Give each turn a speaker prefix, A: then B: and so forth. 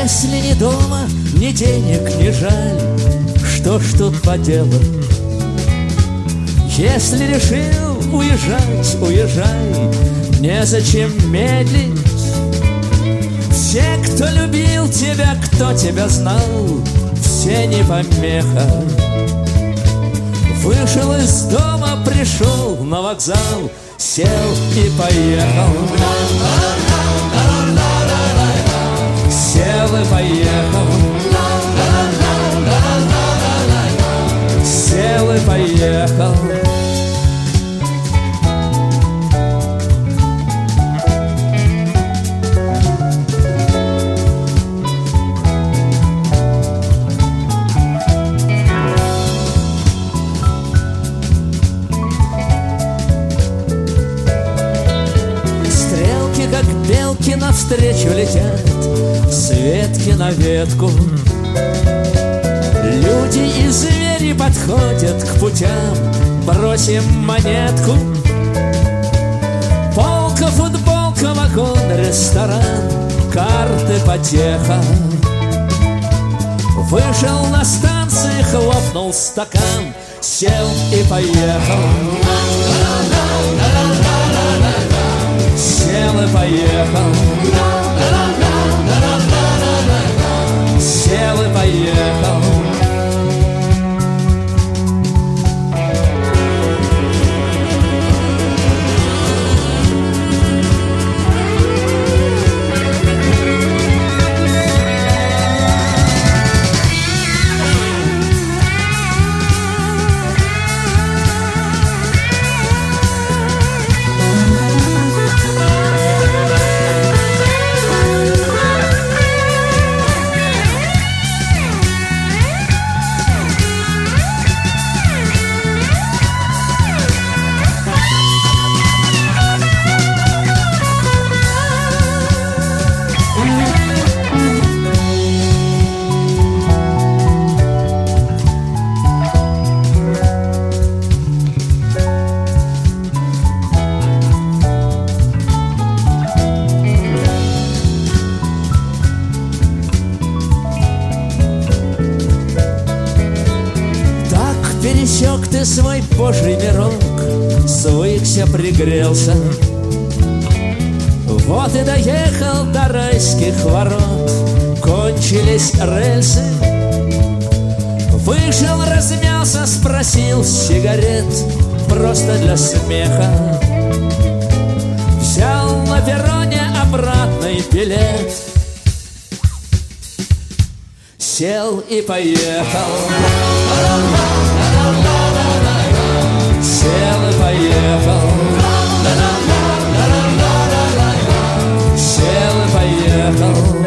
A: Если не дома, ни денег, ни жаль, что ж тут поделать? Если решил уезжать, уезжай, незачем медлить. Все, кто любил тебя, кто тебя знал, все не помеха. Вышел из дома, пришел на вокзал, сел и поехал. Сел и поехал. Сел и поехал. Стрелки, как белки, навстречу летят, с ветки на ветку. Люди и звери подходят к путям, бросим монетку. Полка, футболка, вагон, ресторан, карты, потеха. Вышел на станции, хлопнул стакан, сел и поехал. Сел и поехал. Сел и поехал. Пересек ты свой Божий мирок, свыкся, пригрелся. Вот и доехал до райских ворот, кончились рельсы. Вышел, размялся, спросил сигарет, просто для смеха. Взял на перроне обратный билет, сел и поехал. Сел и поехал. Сел и поехал.